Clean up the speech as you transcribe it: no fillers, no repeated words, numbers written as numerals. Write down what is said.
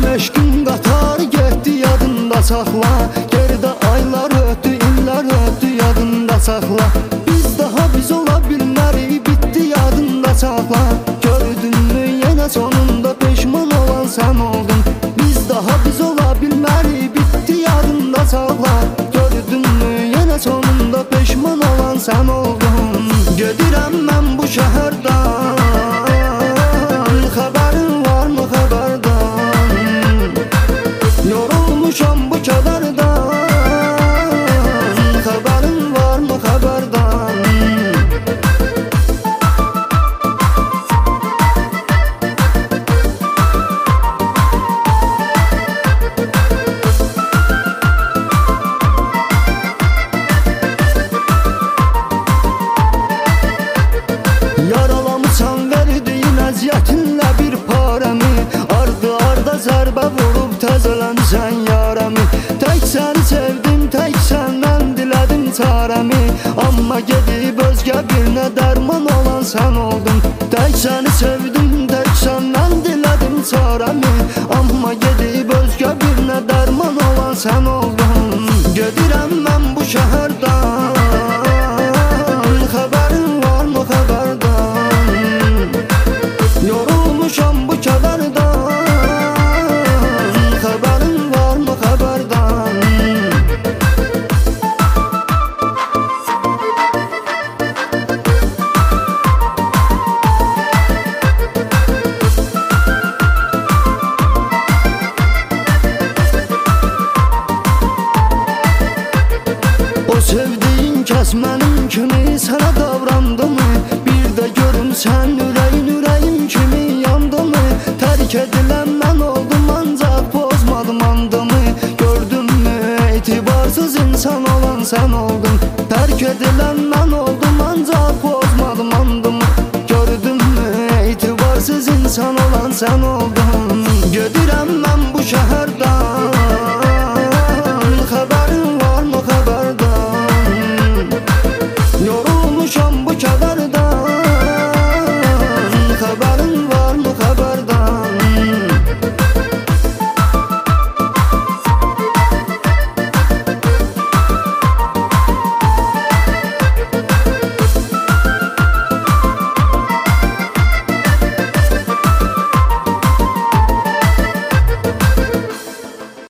eşqin qatar getdi yadında saxla. Gerdə aylar ötdü, illər ötdü yadında saxla. Biz daha biz ola bilmərik, bitdi yadında saxla. Gördünmü yenə sonunda peşman olan sən oldun. Biz daha biz ola bilmərik, bitdi yadında saxla. Gördünmü yenə sonunda peşman olan sən oldun. Gedirəm mən bu şəhərdən, xəbərin varmı xəbərdən? Yorulmuşam bu kədərdən, xəbərin varmı xəbərdən? Yaralamısan verdiyin əziyyətinlə bir parəmi, ardı-arda zərbə vurub təzələnsən yarəmi. Tək səni sevdim, tək səndən dilədim çarəmi, amma gedib özgə birinə dərman olan sən oldun. Tək səni sevdim, tək səndən dilədim çarəmi, amma gedib özgə birinə dərman olan sən oldun. Gedirəm mən bu şəhərdən, xəbərin varmı xəbərdən? Yorulmuşam bu kədərdən, xəbərin varmı xəbərdən? O sevdiyin kəs mənim kimi sənə davrandı mı? Bir də görüm sən ürəyim kimi yandı mı? Tərk edilən mən oldum ancaq pozmadım andımı. Gördünmü etibarsız insan olan sən oldun. Tərk edilən mən oldum ancaq pozmadım andımı. Gördünmü etibarsız insan olan sən oldun. Gedirəm mən bu şəhərdən,